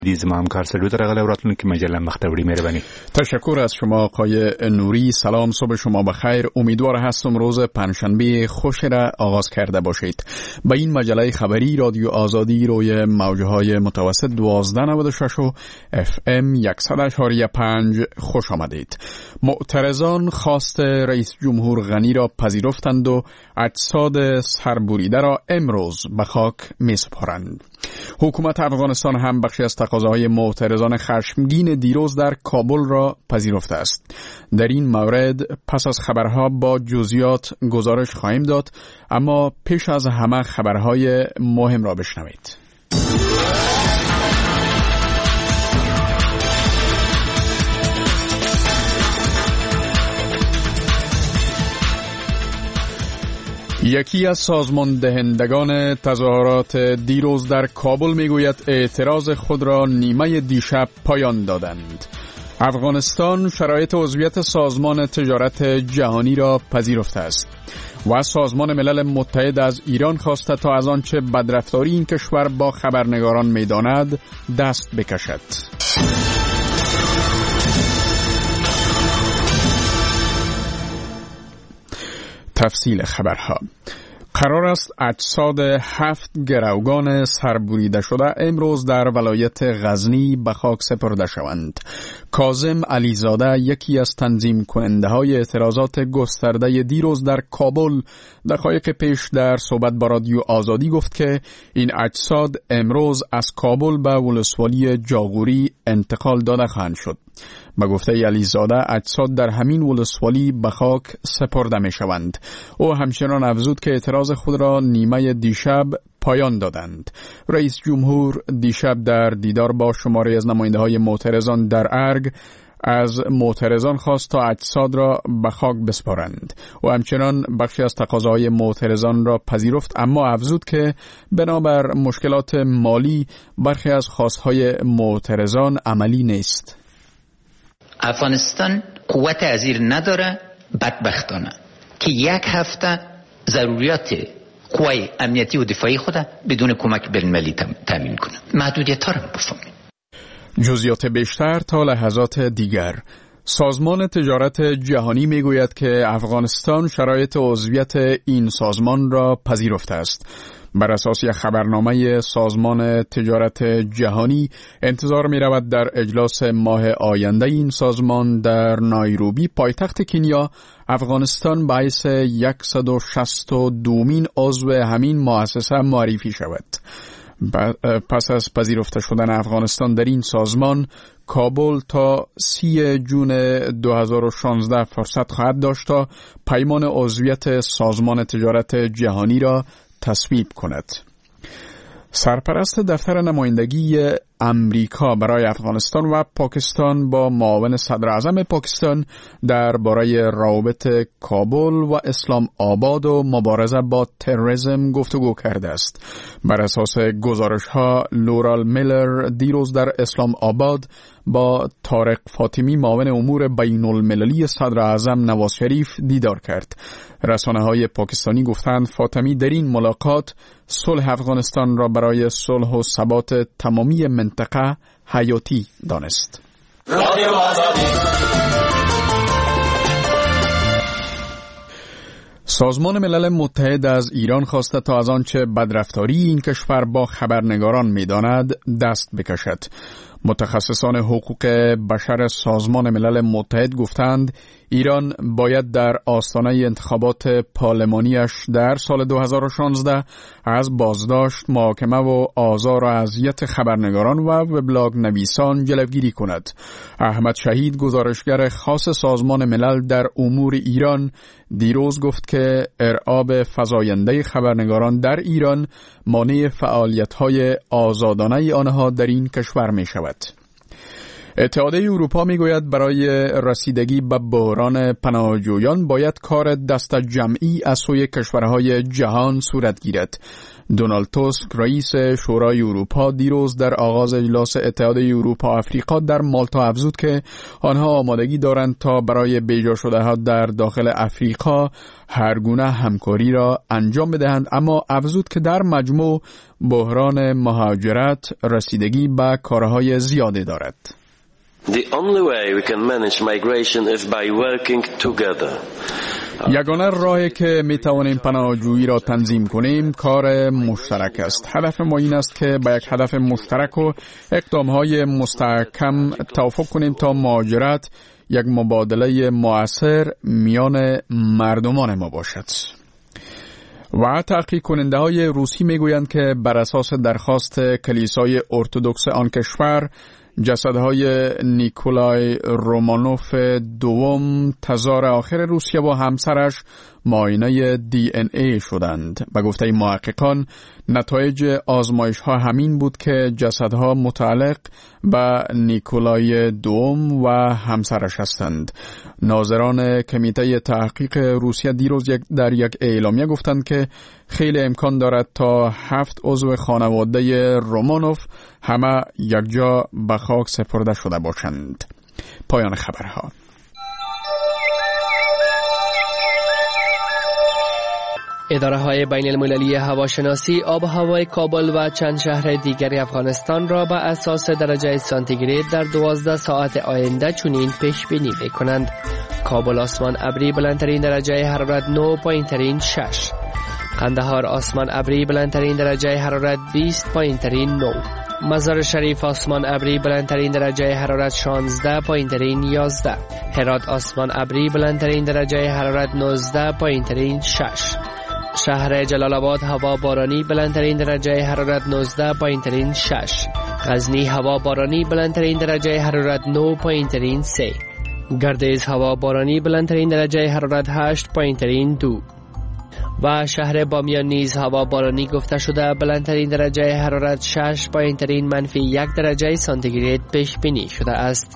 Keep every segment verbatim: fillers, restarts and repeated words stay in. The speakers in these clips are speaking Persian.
دیزم همکار سلوت رقل اوراتون که مجله مختبری مهربانی. تشکر از شما آقای نوری. سلام، صبح شما بخیر. امیدوار هستم روز پنجشنبه خوشی را آغاز کرده باشید. به این مجله خبری رادیو آزادی روی موجهای متوسط دوازده نود و شش و اف ام صد و چهار و پنج خوش آمدید. معترضان خواست رئیس جمهور غنی را پذیرفتند و اجساد سربریده را امروز به خاک می‌سپارند. حکومت افغانستان هم بخشی از تقاضاهای معترضان خشمگین دیروز در کابل را پذیرفته است. در این مورد پس از خبرها با جزئیات گزارش خواهیم داد، اما پیش از همه خبرهای مهم را بشنوید. یکی از سازمان دهندگان تظاهرات دیروز در کابل میگوید اعتراض خود را نیمه دیشب پایان دادند. افغانستان شرایط عضویت سازمان تجارت جهانی را پذیرفته است و سازمان ملل متحد از ایران خواسته تا از آنچه بدرفتاری این کشور با خبرنگاران می‌داند دست بکشد. تفصیل خبرها. قرار است اجساد هفت گروگان سربریده شده امروز در ولایت غزنی به خاک سپرده شوند. کاظم علیزاده، یکی از تنظیم کننده های اعتراضات گسترده دیروز در کابل، دقایق پیش در صحبت با رادیو آزادی گفت که این اجساد امروز از کابل به ولسوالی جاغوری انتقال داده خواهند شد. به گفته علیزاده اجساد در همین ولسوالی به خاک سپرده می شوند. او همچنان افزود که اعتراض خود را نیمه دیشب پایان دادند. رئیس جمهور دیشب در دیدار با شماری از نماینده های معترضان در ارگ از معترضان خواست تا اجساد را به خاک بسپارند. و همچنان بخشی از تقاضاهای معترضان را پذیرفت، اما افزود که بنابر مشکلات مالی برخی از خواستهای معترضان عملی نیست. افغانستان قوت ازیر نداره، بدبختانه که یک هفته ضروریات قوای امنیتی و دفاعی خود بدون کمک بین‌المللی تامین کنه. محدودیت ها رو بفهمید. جزئیات بیشتر تا لحظات دیگر. سازمان تجارت جهانی میگوید که افغانستان شرایط عضویت این سازمان را پذیرفته است. بر اساس یک خبرنامه سازمان تجارت جهانی انتظار می رود در اجلاس ماه آینده این سازمان در نایروبی پایتخت کنیا افغانستان باعث صد و شصت و دومین عضو همین مؤسسه معرفی شود. پس از پذیرفته شدن افغانستان در این سازمان، کابل تا سی جون دو هزار و شانزده فرصت خواهد داشت تا پیمان عضویت سازمان تجارت جهانی را تصویب کند. سرپرست دفتر نمایندگی امریکا برای افغانستان و پاکستان با معاون صدر اعظم پاکستان درباره روابط کابل و اسلام آباد و مبارزه با تروریسم گفتگو کرده است. بر اساس گزارش ها، لورال میلر دیروز در اسلام آباد با طارق فاطمی معاون امور بین المللی صدر اعظم نواز شریف دیدار کرد. رسانه های پاکستانی گفتند فاطمی در این ملاقات صلح افغانستان را برای صلح و ثبات تمامی منطقه حیاتی دانست. سازمان ملل متحد از ایران خواسته تا از آنچه بدرفتاری این کشور با خبرنگاران می‌داند دست بکشد. متخصصان حقوق بشر سازمان ملل متحد گفتند ایران باید در آستانه انتخابات پارلمانیش در سال دو هزار و شانزده از بازداشت، محاکمه و آزار و اذیت خبرنگاران و وبلاگ نویسان جلوگیری کند. احمد شهید، گزارشگر خاص سازمان ملل در امور ایران، دیروز گفت که ارعاب فزاینده خبرنگاران در ایران مانع فعالیت‌های آزادانه آنها در این کشور می شود. اتحادیه اروپا میگوید برای رسیدگی به بحران پناهجویان باید کار دست جمعی از سوی کشورهای جهان صورت گیرد. دونالد توسک رئیس شورای اروپا دیروز در آغاز اجلاس اتحادیه اروپا آفریقا در مالتا افزود که آنها آمادگی دارند تا برای بیجا شده ها در داخل افریقا هر گونه همکاری را انجام بدهند، اما افزود که در مجموع بحران مهاجرت رسیدگی به کارهای زیاده دارد. The only way we can manage migration is by working together. یگانه راهی که می توانیم پناهجویی را تنظیم کنیم کار مشترک است. هدف ما این است که با یک هدف مشترک و اقدامهای مستحکم توافق کنیم تا مهاجرت یک مبادله مؤثر میان مردمان ما باشد. و تحقیق کننده های روسی می گویند که بر اساس درخواست کلیسای ارتدوکس آن کشور جسدهای نیکولای رومانوف دوم تزار آخر روسیه و همسرش معاینه دی ان ای شدند. به گفته محققان نتایج آزمایش ها همین بود که جسدها متعلق به نیکولای دوم و همسرش هستند. ناظران کمیته تحقیق روسیه دیروز در یک اعلامیه گفتند که خیلی امکان دارد تا هفت عضو خانواده رومانوف همه یکجا به خاک سپرده شده باشند. پایان خبرها. اداره های بین المللی هواشناسی آب و هوای کابل و چند شهر دیگر افغانستان را به اساس درجه سانتیگراد در دوازده ساعت آینده چنین پیش بینی می کنند. کابل آسمان ابری بلندترین درجه حرارت نه، پایینترین شش. قندهار آسمان ابری بلندترین درجه حرارت بیست، پایینترین نه. مزار شریف آسمان ابری بلندترین درجه حرارت شانزده، پایینترین یازده. هرات آسمان ابری بلندترین درجه حرارت نوزده، پایینترین شش. شهر جلال آباد هوا بارانی بلندترین درجه حرارت نوزده، پایینترین شش. غزنی هوا بارانی بلندترین درجه حرارت نه، پایینترین سه. گردیز هوا بارانی بلندترین درجه حرارت هشت، پایینترین دو. و شهر بامیان نیز هوا بارانی گفته شده بلندترین درجه حرارت شش، پایینترین منفی یک درجه سانتیگراد پیش بینی شده است.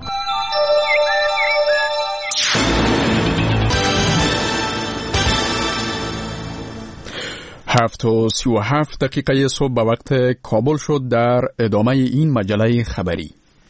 هفت و سی و هفت دقیقه صبح به وقت کابل شد. در ادامه این مجله خبری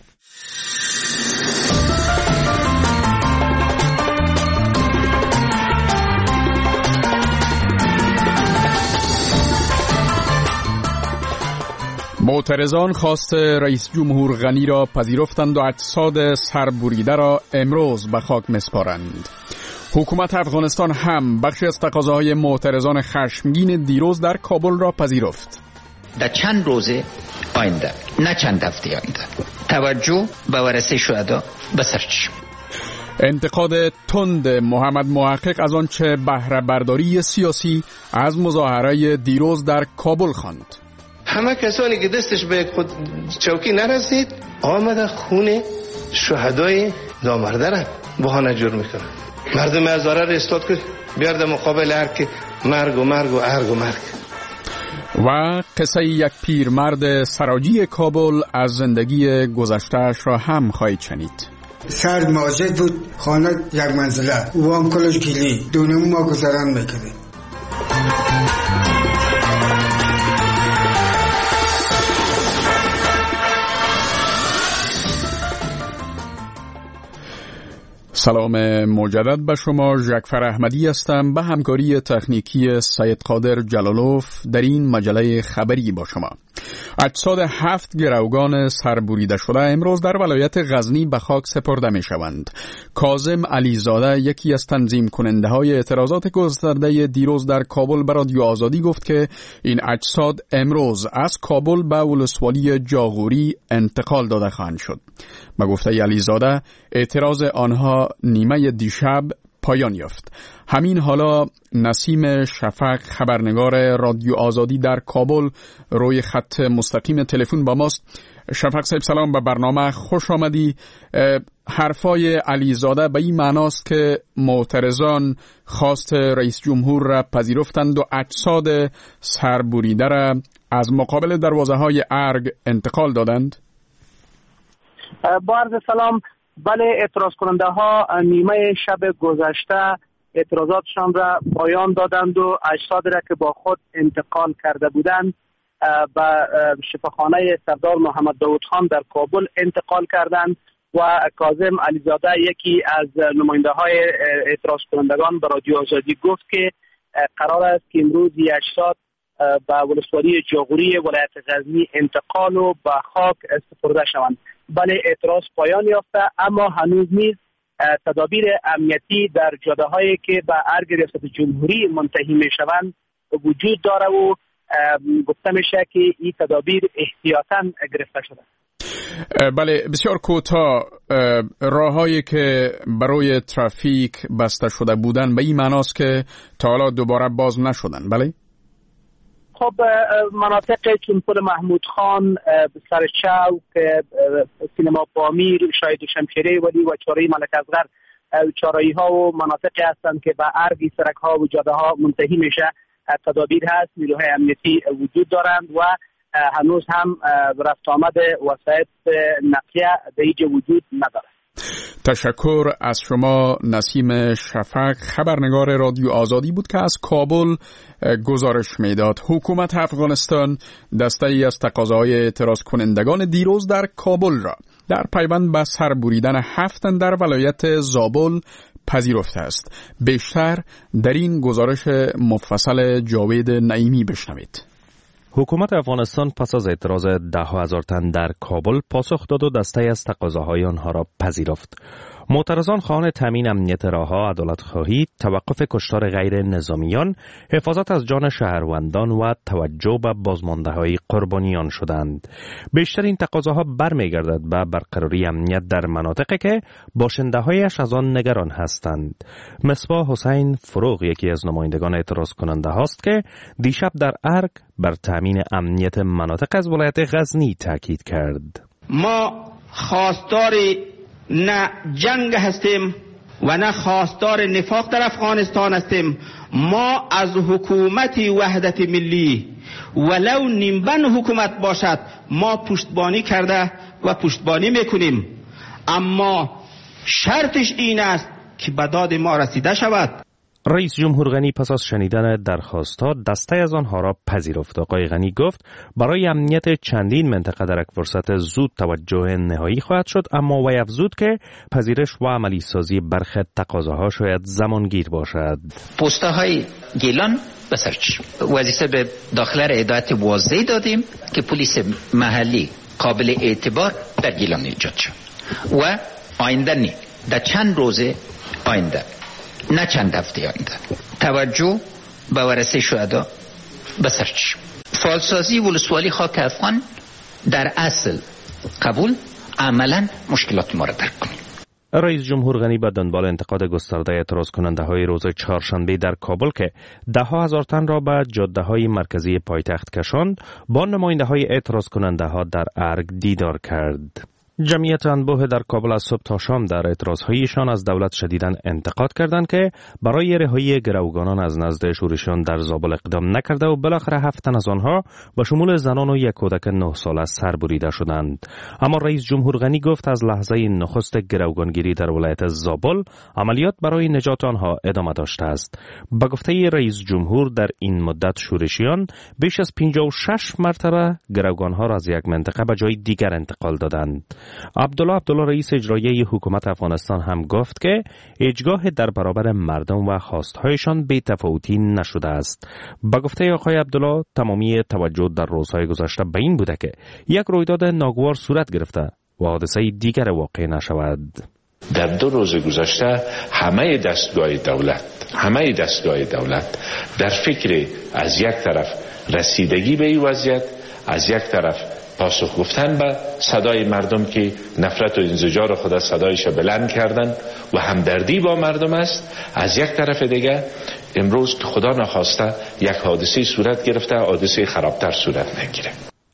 معترضان خواست رئیس جمهور غنی را پذیرفتند و اجساد سربریده را امروز به خاک مسپارند. حکومت افغانستان هم بخشی از تقاضاهای معترضان خشمگین دیروز در کابل را پذیرفت. در چند روز آینده، نه چند هفته آینده، توجه به ورثه شهدا به سر چشم. انتقاد تند محمد محقق از آنچه بهره برداری سیاسی از مظاهره دیروز در کابل خواند. همه کسانی که دستش به خود چوکی نرسید آمده خون شهدای نامرده را بهانه جور میکنه. مردم هزاره را استاد که بیارد مقابل هر که مرگ و مرگ و ارگ و مرگ. و قصه یک پیرمرد سراجی کابل از زندگی گذشتهش را هم خواهید شنید. سرد مواجد بود، خانه یک منزله، او هم کلش گلی دونم ما گذران میکنه. سلام مجدد به شما. جعفر احمدی هستم. به همکاری تکنیکی سید قادر جلالوف در این مجله خبری با شما. اجساد هفت گروگان سربریده شده امروز در ولایت غزنی به خاک سپرده می شوند. کاظم علیزاده یکی از تنظیم کننده های اعتراضات گسترده دیروز در کابل به رادیو آزادی گفت که این اجساد امروز از کابل به ولسوالی جاغوری انتقال داده خواهند شد. به گفته علیزاده اعتراض آنها نیمه دیشب پایان یافت. همین حالا نسیم شفق خبرنگار رادیو آزادی در کابل روی خط مستقیم تلفن با ماست. شفق صاحب سلام، به برنامه خوش آمدی. حرفای علیزاده به این معناست که معترضان خواست رئیس جمهور را پذیرفتند و اجساد سربریده را از مقابل دروازه های ارگ انتقال دادند؟ با عرض سلام. بله، اعتراض کننده ها نیمه شب گذشته اعتراضاتشان را پایان دادند و اجساد را که با خود انتقال کرده بودند به شفاخانه سردار محمد داود خان در کابل انتقال کردند و کاظم علیزاده یکی از نماینده های اعتراض کنندگان به رادیو آزادی گفت که قرار است که امروز اجساد به ولسوالی جاغوری ولایت غزنی انتقال و به خاک سپرده شوند. بله، اعتراض پایان یافته، اما هنوز نیز تدابیر امنیتی در جاده هایی که به ارگ ریاست جمهوری منتهی می شوند وجود داره و گفته میشه که این تدابیر احتیاطاً گرفته شده. بله، بسیار کوتاه، راههایی که برای ترافیک بسته شده بودن به این معناست که تا حالا دوباره باز نشدن. بله، خب مناطق چون پل محمود خان، سر چوک، سینما پامیر، شاهد شمشیره ولی و چاره ملک اصغر چارایی ها و مناطقی هستند که به ارگ سرک ها و جاده ها منتهی میشه تدابیر هست، نیروهای امنیتی وجود دارند و هنوز هم رفت آمد وسایط نقلیه در اینجا وجود ندارد. تشکر از شما نسیم شفق، خبرنگار رادیو آزادی بود که از کابل گزارش میداد. حکومت افغانستان دسته ای از تقاضاهای اعتراض کنندگان دیروز در کابل را در پیوند به سر بریدن هفت تن در ولایت زابل پذیرفته است. بیشتر در این گزارش مفصل جاوید نعیمی بشنوید. حکومت افغانستان پس از اعتراض ده هزار تن در کابل پاسخ داد و دسته از تقاضاهای آنها را پذیرفت. معترضان خواهان تامین امنیت راهها، عدالت خواهی، توقف کشتار غیر نظامیان، حفاظت از جان شهروندان و توجه به بازمانده‌های قربانیان شدند. بیشتر این تقاضاها برمیگردد به برقراری امنیت در مناطقی که باشنده‌هایش از آن نگران هستند. مصباح حسین فروغ یکی از نمایندگان اعتراض کننده هاست که دیشب در ارگ بر تامین امنیت مناطق از ولایت غزنی تاکید کرد. ما خواستار نه جنگ هستیم و نه خواستار نفاق در افغانستان هستیم. ما از حکومت وحدت ملی ولو نیمبن حکومت باشد ما پشتبانی کرده و پشتبانی میکنیم، اما شرطش این است که به داد ما رسیده شود. رئیس جمهور غنی پس از شنیدن درخواست‌ها دسته از آنها را پذیرفت. آقای غنی گفت برای امنیت چندین منطقه در یک فرصت زود توجه نهایی خواهد شد، اما وی افزود که پذیرش و عملی سازی برخی تقاضاها شاید زمانگیر باشد. پسته های گیلان بسرچ وظیفه به داخل را هدایت واضحی دادیم که پلیس محلی قابل اعتبار در گیلان ایجاد شد و آینده نی در چند روز آینده نه چند هفته آینده توجه به ورثه شهدا بسرچ فعالسازی ولسوالی خاک افغان در اصل قبول عملا مشکلات ما را درک کنیم. رئیس جمهور غنی به دنبال انتقاد گسترده اعتراض کننده های روز چهارشنبه در کابل که ده ها هزار تن را به جاده های مرکزی پایتخت کشاند، با نماینده های اعتراض کننده ها در ارگ دیدار کرد. جمعیت انبوه در کابل از صبح تا شام در اعتراضهایشان از دولت شدیداً انتقاد کردند که برای رهایی گروگانان از نزد شورشیان در زابل اقدام نکرده و بالاخره هفت تن از آنها به شمول زنان و یک کودک نه ساله سر بریده شدند. اما رئیس جمهور غنی گفت از لحظه نخست گروگانگیری در ولایت زابل عملیات برای نجات آنها ادامه داشته است. به گفته رئیس جمهور در این مدت شورشیان بیش از پنجاه و شش مرتبه گروگانها را از یک منطقه به جای دیگر انتقال دادند. عبدالله عبدالله رئیس اجرایی حکومت افغانستان هم گفت که اجگاه در برابر مردم و خواستهایشان بی تفاوتی نشده است. با گفته آقای عبدالله تمامی توجه در روزهای گذشته به این بوده که یک رویداد ناگوار صورت گرفته و حادثه دیگر واقع نشود. در دو روز گذشته همه دستگاه دولت همه دستگاه دولت در فکر از یک طرف رسیدگی به این وضعیت، از یک طرف پاسخ گفتن به صدای مردم که نفرت و انزجار خود صدایش بلند کردن و همدردی با مردم است، از یک طرف دیگه امروز که خدا نخواسته یک حادثه صورت گرفته، حادثه خرابتر صورت نگیره.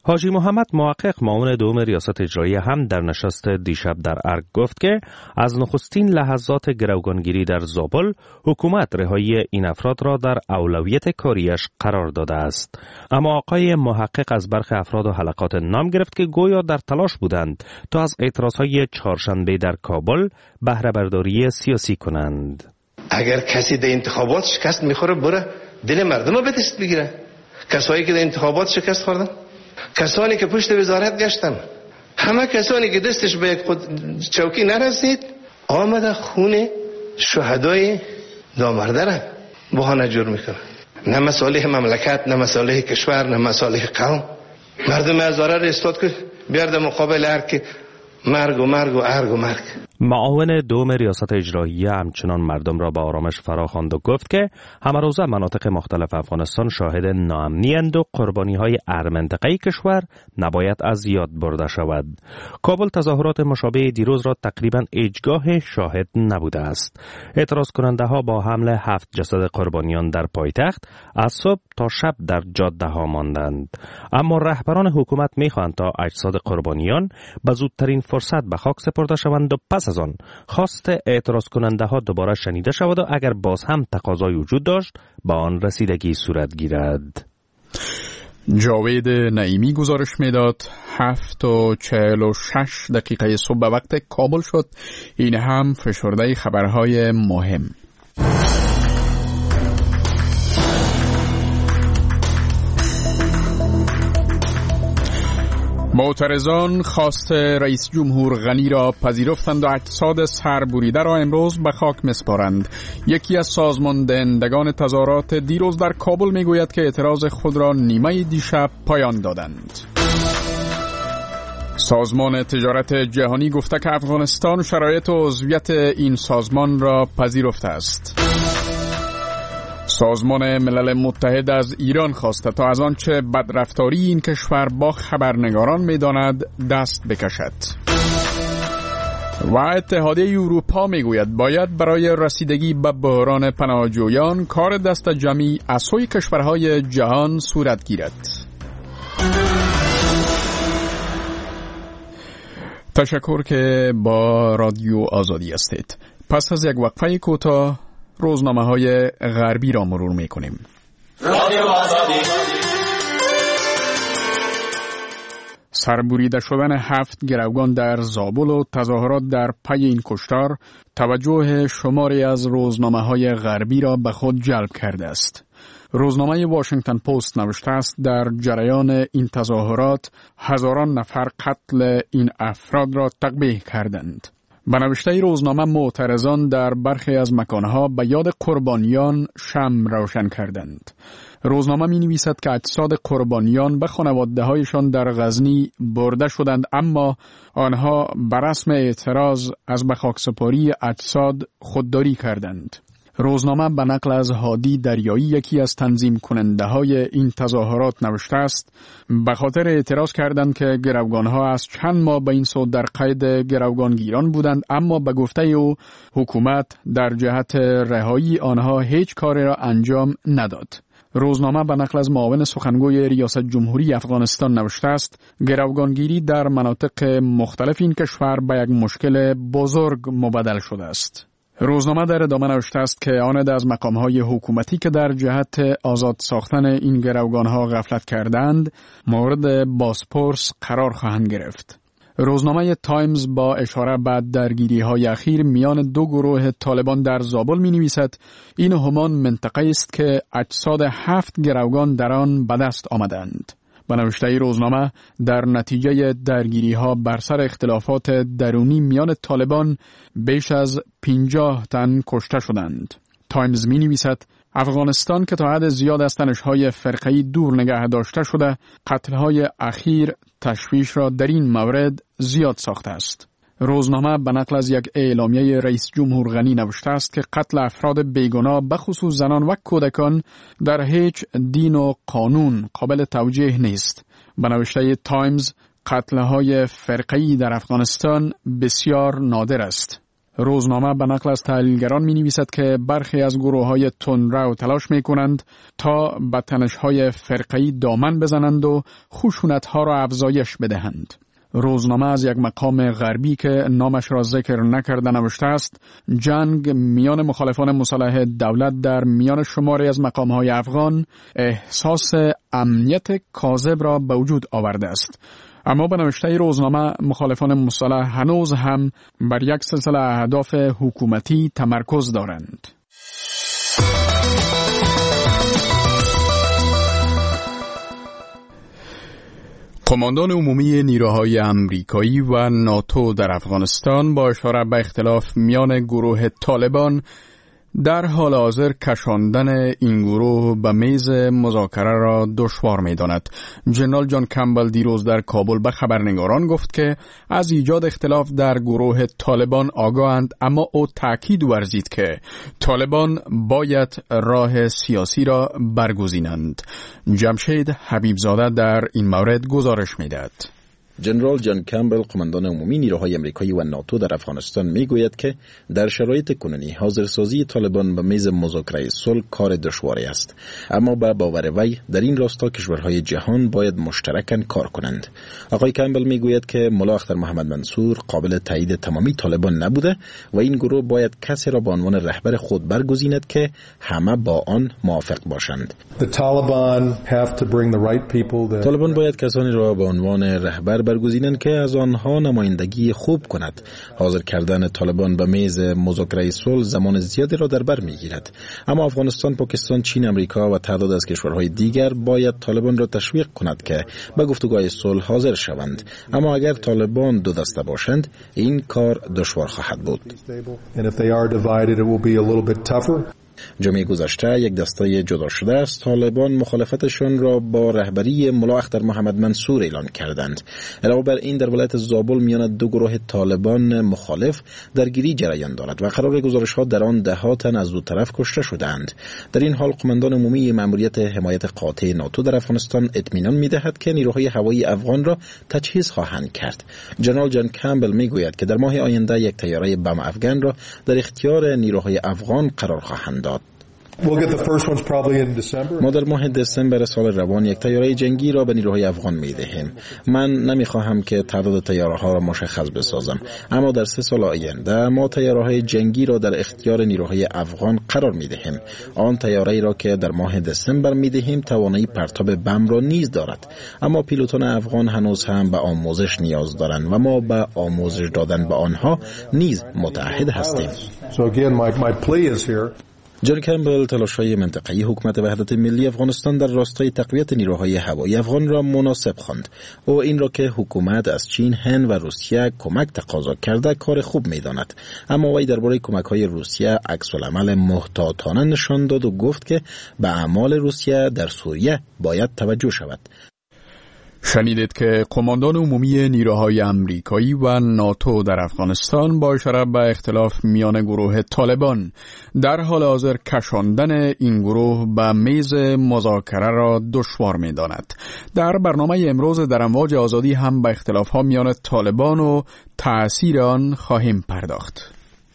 حاجی محمد محقق معاون دوم ریاست اجراییه هم در نشست دیشب در ارگ گفت که از نخستین لحظات گروگانگیری در زابل حکومت رهایی این افراد را در اولویت کاریش قرار داده است. اما آقای محقق از برخی افراد و حلقات نام گرفت که گویا در تلاش بودند تا از اعتراضهای چهارشنبه در کابل بهره برداری سیاسی کنند. اگر کسی در انتخابات شکست میخوره بره دل مردم رو به دست بگیره. کسایی که در انتخابات شکست خوردن، کسانی که پشت وزارت گشتن، همه کسانی که دستش به یک چوکی نرسید آمده خون شهدای نامرده را بهانه جور میکنه. نه مصالح مملکت، نه مصالح کشور، نه مصالح قوم. مردم هزاره را استاد که بیارده مقابل هر که مرگ و مرگ و ارگ و مرگ. معاون دوم ریاست اجراییه همچنان مردم را به آرامش فراخواند و گفت که همه روزه مناطق مختلف افغانستان شاهد ناامنی اند و قربانی های ارمنطقه کشور نباید از یاد برده شود. کابل تظاهرات مشابه دیروز را تقریبا هیچگاه شاهد نبوده است. اعتراض کننده ها با حمل هفت جسد قربانیان در پایتخت از صبح تا شب در جاده ها ماندند. اما رهبران حکومت میخواهند تا اجساد قربانیان به زودترین فرصت به خاک سپرده شوند و پس از آن خواست اعتراض کننده ها دوباره شنیده شود و اگر باز هم تقاضای وجود داشت با آن رسیدگی صورت گیرد. جاوید نعیمی گزارش میداد. هفت و چهل و شش دقیقه صبح به وقت کابل شد. این هم فشرده خبرهای مهم. معترضان خواست رئیس جمهور غنی را پذیرفتند و اجساد سربریده را امروز به خاک مسپارند. یکی از سازمان دهندگان تظاهرات دیروز در کابل میگوید که اعتراض خود را نیمه دیشب پایان دادند. سازمان تجارت جهانی گفته که افغانستان شرایط عضویت این سازمان را پذیرفته است. سازمان ملل متحد از ایران خواسته تا از آنچه بدرفتاری این کشور با خبرنگاران می‌داند دست بکشد. و اتحادیه اروپا میگوید باید برای رسیدگی به بحران پناهجویان کار دست جمعی از سوی کشورهای جهان صورت گیرد. تشکر که با رادیو آزادی هستید. پس از یک وقفه کوتاه روزنامه های غربی را مرور می کنیم. رادیو آزادی. سربریده شدن هفت گروگان در زابل و تظاهرات در پی این کشتار توجه شماری از روزنامه های غربی را به خود جلب کرده است. روزنامه واشنگتن پست نوشته است در جریان این تظاهرات هزاران نفر قتل این افراد را تقبیح کردند. به نوشته روزنامه معترضان در برخی از مکانها به یاد قربانیان شمع روشن کردند. روزنامه می نویسد که اجساد قربانیان به خانواده هایشان در غزنی برده شدند، اما آنها به رسم اعتراض از به خاکسپاری اجساد خودداری کردند. روزنامه به نقل از هادی دریایی یکی از تنظیم کننده های این تظاهرات نوشته است به خاطر اعتراض کردند که گروگانها از چند ماه به این سو در قید گروگانگیران بودند، اما به گفته او حکومت در جهت رهایی آنها هیچ کاری را انجام نداد. روزنامه به نقل از معاون سخنگوی ریاست جمهوری افغانستان نوشته است گروگانگیری در مناطق مختلف این کشور به یک مشکل بزرگ مبدل شده است. روزنامه در ادامه نوشته است که آن از مقام‌های حکومتی که در جهت آزاد ساختن این گروگان‌ها غفلت کردند مورد بازپرس قرار خواهند گرفت. روزنامه تایمز با اشاره به درگیری‌های اخیر میان دو گروه طالبان در زابل می‌نویسد این همان منطقه است که اجساد هفت گروگان در آن به دست آمدند. به نوشته روزنامه در نتیجه درگیری‌ها بر سر اختلافات درونی میان طالبان بیش از پنجاه تن کشته شدند. تایمز می نویسد افغانستان که تا حد زیاد از تنش‌های فرقه‌ای دور نگه داشته شده، قتل‌های اخیر تشویش را در این مورد زیاد ساخته است. روزنامه به نقل از یک اعلامیه رئیس جمهور غنی نوشته است که قتل افراد بیگناه به خصوص زنان و کودکان در هیچ دین و قانون قابل توجیه نیست. به نوشته تایمز قتل‌های فرقه‌ای در افغانستان بسیار نادر است. روزنامه به نقل از تحلیلگران می نویسد که برخی از گروه های تندرو تلاش می کنند تا به تنش های فرقه‌ای دامن بزنند و خشونت ها را افزایش بدهند. روزنامه از یک مقام غربی که نامش را ذکر نکرده نوشته است جنگ میان مخالفان مسلح دولت در میان شماری از مقام‌های افغان احساس امنیت کاذب را به وجود آورده است. اما به نوشته روزنامه مخالفان مسلح هنوز هم بر یک سلسله اهداف حکومتی تمرکز دارند. قماندان عمومی نیروهای امریکایی و ناتو در افغانستان با اشاره به اختلاف میان گروه طالبان در حال حاضر کشاندن این گروه به میز مذاکره را دشوار می‌داند. جنرال جان کمبل دیروز در کابل به خبرنگاران گفت که از ایجاد اختلاف در گروه طالبان آگاهند، اما او تأکید ورزید که طالبان باید راه سیاسی را برگزینند. جمشید حبیبزاده در این مورد گزارش می‌دهد. جنرال جان کمبل قماندان عمومی نیروهای امریکایی و ناتو در افغانستان میگوید که در شرایط کنونی حاضرسازی طالبان به میز مذاکره صلح کار دشواری است، اما به باور وی در این راستا کشورهای جهان باید مشترکاً کار کنند. آقای کمبل میگوید که ملا اختر محمد منصور قابل تایید تمامی طالبان نبوده و این گروه باید کسی را به عنوان رهبر خود برگزیند که همه با آن موافق باشند. طالبان باید کسانی را به عنوان رهبر برگزینند که از آنها نمایندگی خوب کند. حاضر کردن طالبان به میز مذاکره صلح زمان زیادی را در بر میگیرد، اما افغانستان، پاکستان، چین، امریکا و تعداد از کشورهای دیگر باید طالبان را تشویق کند که به گفتگوهای صلح حاضر شوند. اما اگر طالبان دو دسته باشند این کار دشوار خواهد بود. جمعه گذشته یک دسته جدا شده از طالبان مخالفتشان را با رهبری ملا اختر محمد منصور اعلان کردند. علاوه بر این در ولایت زابل میان دو گروه طالبان مخالف درگیری جریان دارد و قرار گزارش‌ها در آن ده ها تن از دو طرف کشته شدند. در این حال قماندان عمومی مأموریت حمایت قاطع ناتو در افغانستان اطمینان می‌دهد که نیروهای هوایی افغان را تجهیز خواهند کرد. جنرال جان کمبل میگوید که در ماه آینده یک طیاره بم افغان را در اختیار نیروهای افغان قرار خواهند داد. ما در ماه دسامبر سال روان یک طیاره جنگی را به نیروهای افغان می دهیم. من نمی خواهم که تعداد طیاره ها را مشخص بسازم، اما در سه سال آینده ما طیاره های جنگی را در اختیار نیروهای افغان قرار می دهیم. آن طیاره را که در ماه دسامبر می دهیم توانایی پرتاب بم را نیز دارد، اما پیلوتان افغان هنوز هم به آموزش نیاز دارند و ما به آموزش دادن به آنها نیز متعهد هستیم. جان کمبل تلاش‌های منطقه‌ای حکومت وحدت ملی افغانستان در راستای تقویت نیروهای هوایی افغان را مناسب خواند و این را که حکومت از چین، هند و روسیه کمک تقاضا کرده کار خوب می‌داند. اما وی درباره کمک‌های روسیه عکس‌العمل محتاطانه نشان داد و گفت که به اعمال روسیه در سوریه باید توجه شود. شنیدید که قماندان عمومی نیروهای امریکایی و ناتو در افغانستان با اشاره به اختلاف میان گروه طالبان در حال حاضر کشاندن این گروه به میز مذاکره را دشوار می‌داند. در برنامه امروز در امواج آزادی هم به اختلاف‌ها میان طالبان و تأثیر آن خواهیم پرداخت.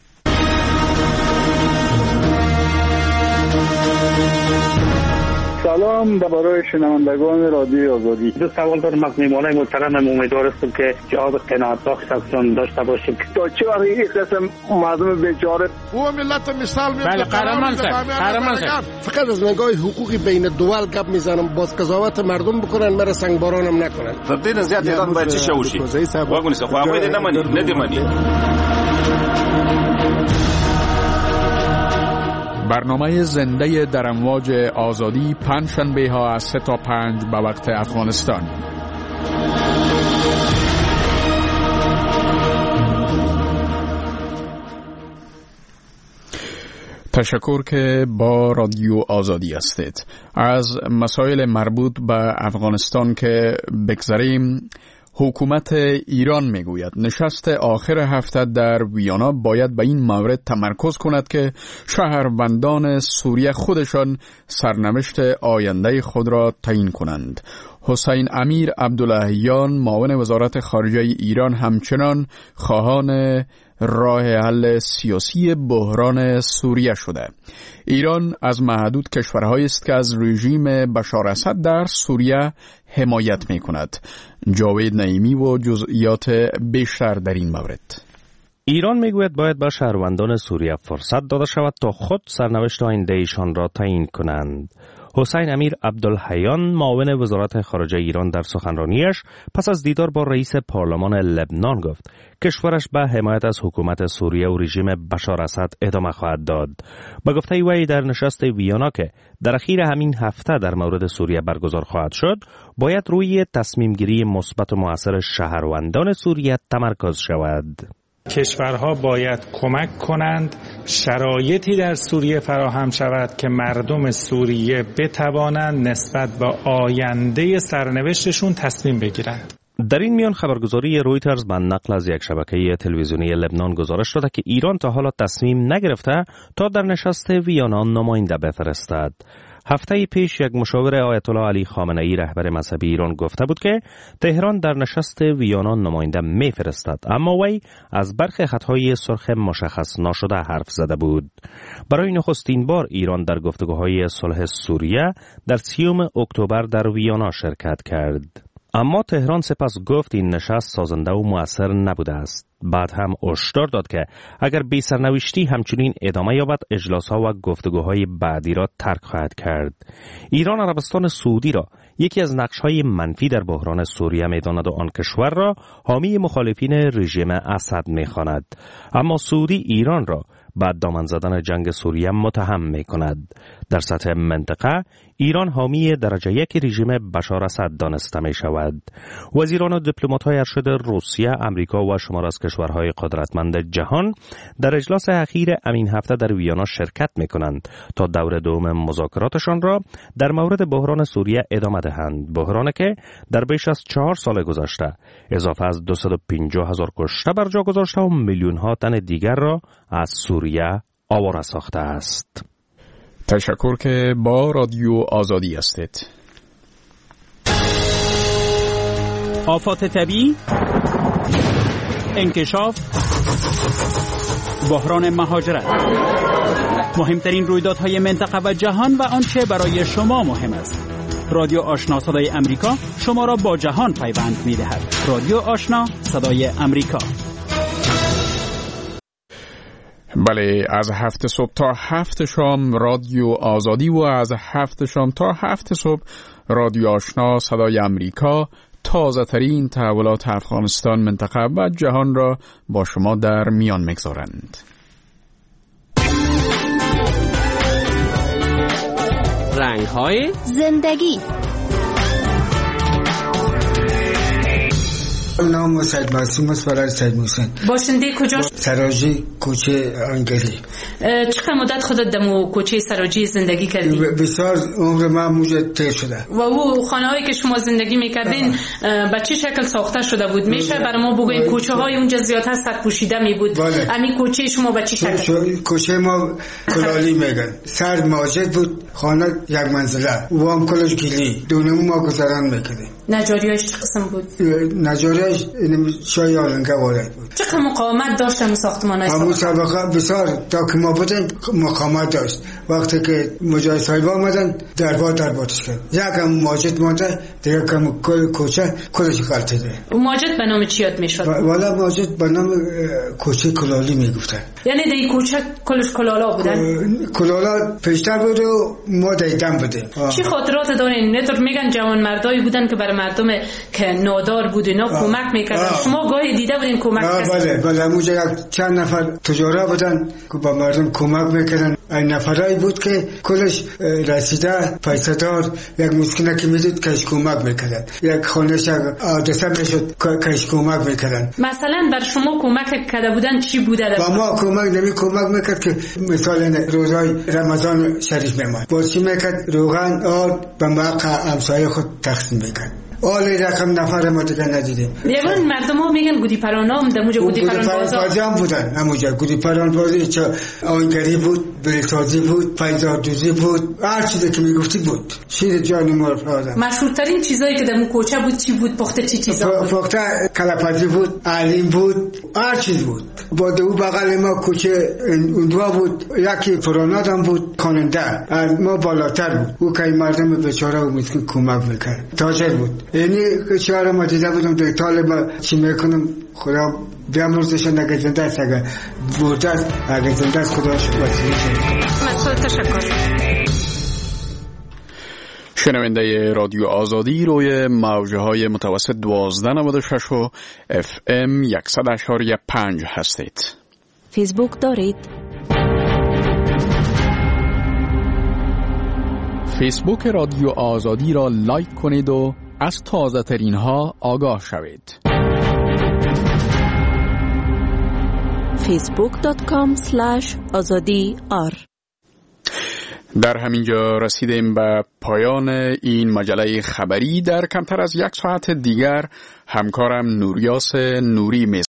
سلام برای شنوندگان رادیوی آزادی. دو سوال دارم از میهمانای محترم. امیدوار هستم که جواب قناعت بخش ازشان داشته باشیم. تا چه وقت این قسم مردم بیچاره او ملت مثال میاد. بله قهرمان صاحب، قهرمان صاحب. فقط از نگاه حقوقی بین دول گپ میزنم، باز قضاوت مردم بکنن، مرا سنگ بارانم نکنن. تبدیل زیاد دیدن باید چی شوشی؟ واگونی سه خو هغه دې نه مني، نه دې مني. برنامه زنده در امواج آزادی پنج شنبه ها از سه تا پنج به وقت افغانستان. تشکر که با رادیو آزادی هستید. از مسائل مربوط به افغانستان که بگذریم، حکومت ایران میگوید نشست آخر هفته در ویانا باید به این مورد تمرکز کند که شهروندان سوریه خودشان سرنوشت آینده خود را تعیین کنند. حسین امیر عبداللهیان معاون وزارت خارجه ایران همچنان خواهان راه حل سیاسی بحران سوریه شده. ایران از معدود کشورهایی است که از رژیم بشار اسد در سوریه حمایت می کند. جاوید نعیمی و جزئیات بیشتر در این مورد. ایران میگوید باید به شهروندان سوریه فرصت داده شود تا خود سرنوشت آینده ایشان را تعیین کنند. حسین امیر عبدالحیان معاون وزارت خارجه ایران در سخنرانیش پس از دیدار با رئیس پارلمان لبنان گفت کشورش به حمایت از حکومت سوریه و رژیم بشار اسد ادامه خواهد داد. به گفته وی در نشست ویانا که در اخیر همین هفته در مورد سوریه برگزار خواهد شد، باید روی تصمیم گیری مثبت و مؤثر شهروندان سوریه تمرکز شود. کشورها باید کمک کنند شرایطی در سوریه فراهم شود که مردم سوریه بتوانند نسبت به آینده سرنوشتشون تصمیم بگیرند. در این میان خبرگزاری رویترز به نقل از یک شبکه تلویزیونی لبنان گزارش داده که ایران تا حالا تصمیم نگرفته تا در نشست ویانا نماینده بفرستد. هفته پیش یک مشاور آیت الله علی خامنه ای رهبر مذهبی ایران گفته بود که تهران در نشست ویانا نماینده میفرستد، اما وی از برخی خطهای سرخ مشخص نشده حرف زده بود. برای نخستین بار ایران در گفتگوهای صلح سوریه در سیوم اکتبر در ویانا شرکت کرد. اما تهران سپس گفت این نشست سازنده و مؤثر نبوده است. بعد هم هشدار داد که اگر بی سرنوشتی همچنین ادامه یابد اجلاس‌ها و گفتگوهای بعدی را ترک خواهد کرد. ایران عربستان سعودی را یکی از نقش‌های منفی در بحران سوریه می‌داند و آن کشور را حامی مخالفین رژیم اسد می‌خواند. اما سعودی ایران را بعد دامن زدن جنگ سوریه متهم می کند. در سطح منطقه ایران حامی درجه یک رژیم بشار اسد دانسته می شود. وزیران و دیپلمات‌های ارشد روسیه، امریکا و شمار از کشورهای قدرتمند جهان در اجلاس اخیر امین هفته در ویانا شرکت می کنند تا دور دوم مذاکراتشان را در مورد بحران سوریه ادامه دهند. بحرانی که در بیش از چهار سال گذشته اضافه از دویست و پنجاه هزار کشته بر جا گذاشته و میلیون ها تن دیگر را از سوریه آواره ساخته است. تشکر که با رادیو آزادی هستید. آفات طبیعی، انکشاف، بحران مهاجرت، مهمترین رویدادهای منطقه و جهان و آنچه برای شما مهم است. رادیو آشنا صدای امریکا شما را با جهان پیوند می‌دهد. رادیو آشنا صدای امریکا. بله، از هفت صبح تا هفت شام رادیو آزادی و از هفت شام تا هفت صبح رادیو آشنا صدای امریکا تازه ترین تحولات افغانستان، منطقه و جهان را با شما در میان میگذارند. رنگ‌های زندگی. نام سید معصوم است، برای سید محسن. باشنده کجاست؟ سراجی، کوچه انگلی. چقدر مدت خودت دمو کوچه سراجی زندگی کردی؟ بسیار عمر من موجه تیر شده. و او خانه هایی که شما زندگی میکردین به چه شکل ساخته شده بود؟ میشه برای ما بگوین کوچه های اونجا زیادتر سر پوشیده می بود؟ همین کوچه شما به چه شکل؟ کوچه ما کلالی میگن. سر ماجد بود، خانه یک منزله. و هم کلش گلی. دونمو ما گذران میکردیم. نجاریاش چه قسم بود؟ نجاریاش شای آلنگه وارد بود. چقدر مقاومت داشت همون ساختمان‌های همون سابقه بسیار تا که ما بودن مقاومت داشت. وقتی که مجاهد صاحب آمدن دربار دربارش کرد. یک هم ماجد مانده، دیگه کم کل کوچه کلش غلطیده. اون ماجد به نام چی یاد میشد؟ والا ماجد به نام کوچه کلالی میگفتن. یعنی دی کوچه کلش کلالا بودن؟ کلالا پیشتر بود و ما دیدن بودیم. چی خاطرات دارین؟ نطور میگن جوان مردایی بودن که برای مردم که نادار بود اینا کمک میکردن. شما گاهی دیده بودین کمک کردن؟ بله بله، موجه یک چند نفر تجاره بودن که با مردم کمک میکردن. این نفرایی بود که کلش رسیده پیسه‌دار، یک مسکینه که میدید کش کمک میکردن، یک خانه‌ش حادثه میشد کش کمک میکردن. مثلا بر شما کمک کرده بودن چی بوده؟ با ما کمک نمی کمک میکرد که مثلا روزای رمضان شریف میماند با چی میکرد؟ روغن آرد به موقع همسایه خود تقسیم میکرد. آلی رقم نفر ما دیگه ندیدیم. یعنی مردم ها میگن گودی پرانام دموجه گودی پرانبازی هم بودن همونجا. گودی پرانبازی چه آنگری بود، بلسازی بود، پیزاردوزی بود، هر چیزی که میگفتی بود. شیر جانی مرد آدم. مشهورترین چیزایی که دمو کوچه بود چی بود؟ پخته چی چیزا بود؟ پخته کلپزی بود، علیم بود، هر چیز بود. با دو بغل ما کوچه اون دو بود، یکی فراناد هم بود، خواننده از ما بالاتر بود. او که مردم بیچاره و مسکین کمک میکرد. تاجر بود. یعنی شعار ما دیده بودم در طالب چی میکنم خدا بیامرزش اگه زنده است، اگه برده است، اگه زنده است خداش وسیله شد. تشکر. شنونده رادیو آزادی روی موجه های متوسط دوازده نود و شش و اف ام صد اشاری پنج هستید. فیسبوک دارید؟ فیسبوک رادیو آزادی را لایک کنید و از تازه ترین ها آگاه شوید. فیسبوک دات کام اسلش آزادی آر. در همینجا رسیدیم به پایان این مجله خبری. در کمتر از یک ساعت دیگر همکارم نوریاس نوری